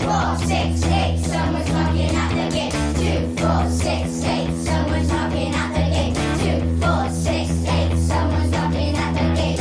4, 6, 8, someone's knocking at the gate. 2, 4, 6, 8, someone's knocking at the gate. 2, 4, 6, 8, someone's knocking at the gate.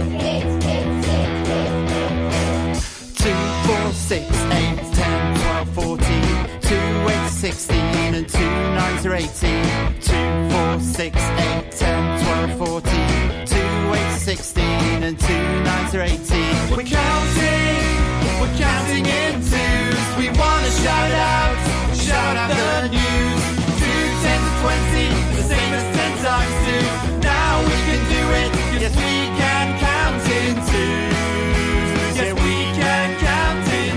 2, 4, 6, 8, 10, 12, 14. 2, 8, 16 and 2 9s are 18. 2, 4, 6, 8, 10, 12, 14. 2, 8, 16 and 2 9s are 18. We're counting in twos. We wanna shout out the news. 2 10 to 20, the same as 10 times 2. Now we can do it, yes we can count in twos. Yes we can count in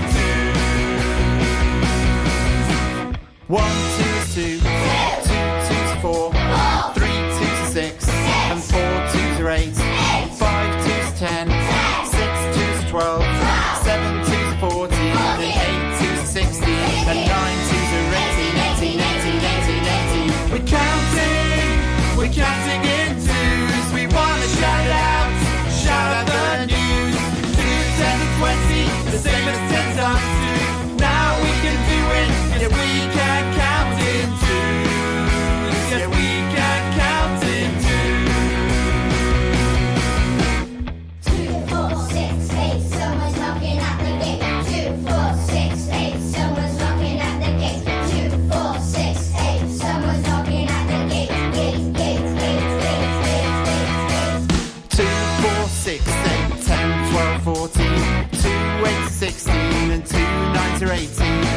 twos. 1 2 is 2, 2 2 is 4, 3 2 is 6, and 4 2s are 8, 5 2s 10, 6 2s 12, 7 2s 14, and 8 2s 16, and 9 2s are 18, 18, 18, 18, 18. We're counting in twos. We wanna shout out the news. 2 10 to 20, the same as 10 times 2. Now we can do it, yeah we can count in twos. Yeah we can count in twos. 2, 4, 6, 8, someone's knocking at the gate. 2, 4, 6, 8, someone's knocking at the gate. 2, 4, 6, 8, someone's knocking at the gate. Gate. 2, 4, 6, 8, 10, 12, 14. 2, 8, 16 and 2 9s are 18.